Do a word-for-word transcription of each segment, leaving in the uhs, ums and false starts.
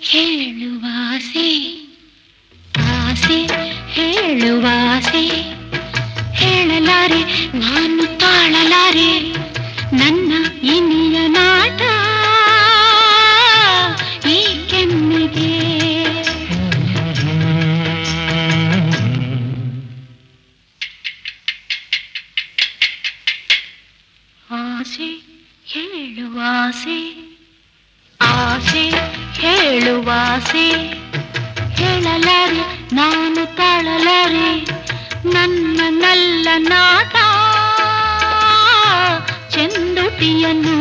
ಹೇಳುವಾಸೆ ಆಸೆ ಹೇಳುವಾಸೆ ಹೇಳಲಾರೆ ನಾನು ತಾಳಲಾರೆ ನನ್ನ ಇನಿಯ ನಾಟ ಈ ಕೆನ್ನೆಗೆ ಆಸೆ ಹೇಳುವಾಸೆ ಆಸೆ ಹೇಳುವಾಸೆ ಹೇಳಲಾರೆ ನಾನು ತಾಳಲಾರೆ ನನ್ನ ನಲ್ಲ ನಾಟ ಚೆಂದುಟಿಯನ್ನು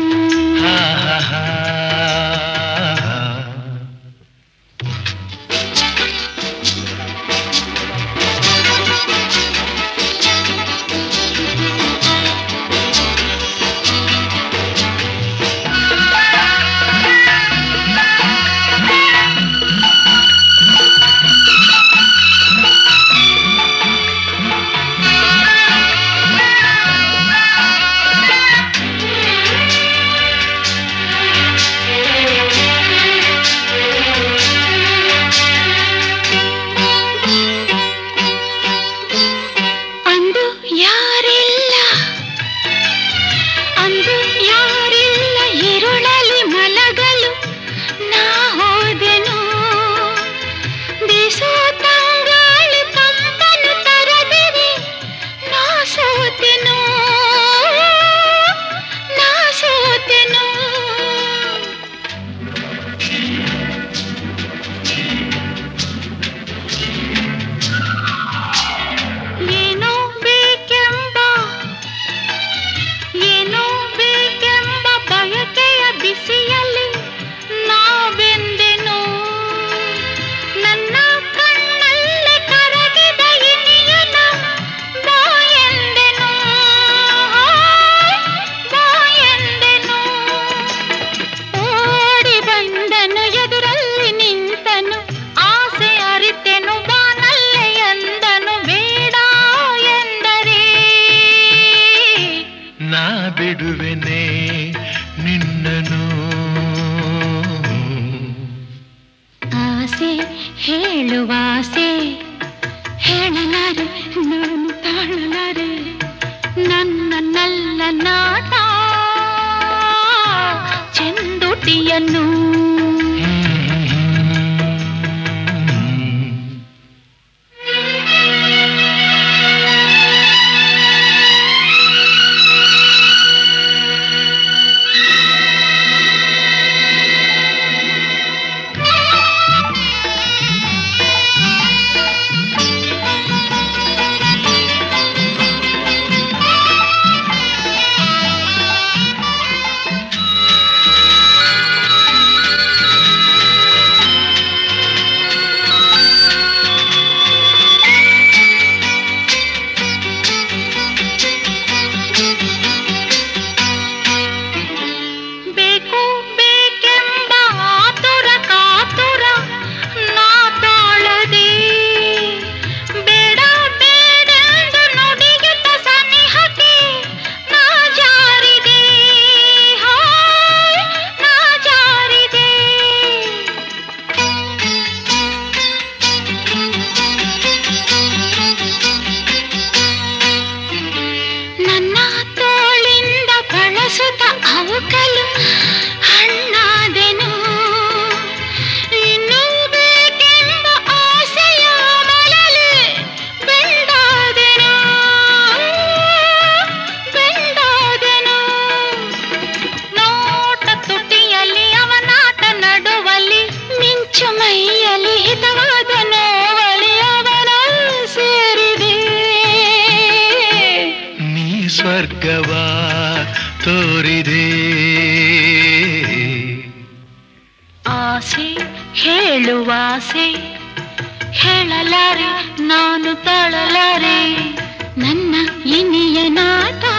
ಬಿಡುವೆನೆ ನಿನ್ನನು ಆಸೆ ಹೇಳುವಾಸೆ ಹೇಳಲಾರೆ ನಾನು ತಾಳಲಾರೆ ನನ್ನ ನಲ್ಲ ನಾಟ ಚೆಂದುಟಿಯನ್ನು ಅವಕಲು ಹಣ್ಣಾದೆನು ಇನ್ನೂ ಬೇಕೆಂಬ ಆಸೆಯ ಮಲಲಿ ಬೆಂಡಾದೆನು ಬೆಂಡಾದೆನು ನೋಟ ತುಟಿಯಲ್ಲಿ ಅವನಾಟ ನಡುವಲ್ಲಿ ಮಿಂಚು ಮೈಯಲ್ಲಿ ಹಿತವಾದ ನೋವಳಿ ಅವನ ಸೇರಿದೆ ನೀ ಸ್ವರ್ಗವಾ ತೋರಿದೆ ಆಸೆ ಹೇಳುವಾಸೆ ಹೇಳಲಾರೆ ನಾನು ತಾಳಲಾರೆ ನನ್ನ ಇನಿಯ ನಾಟ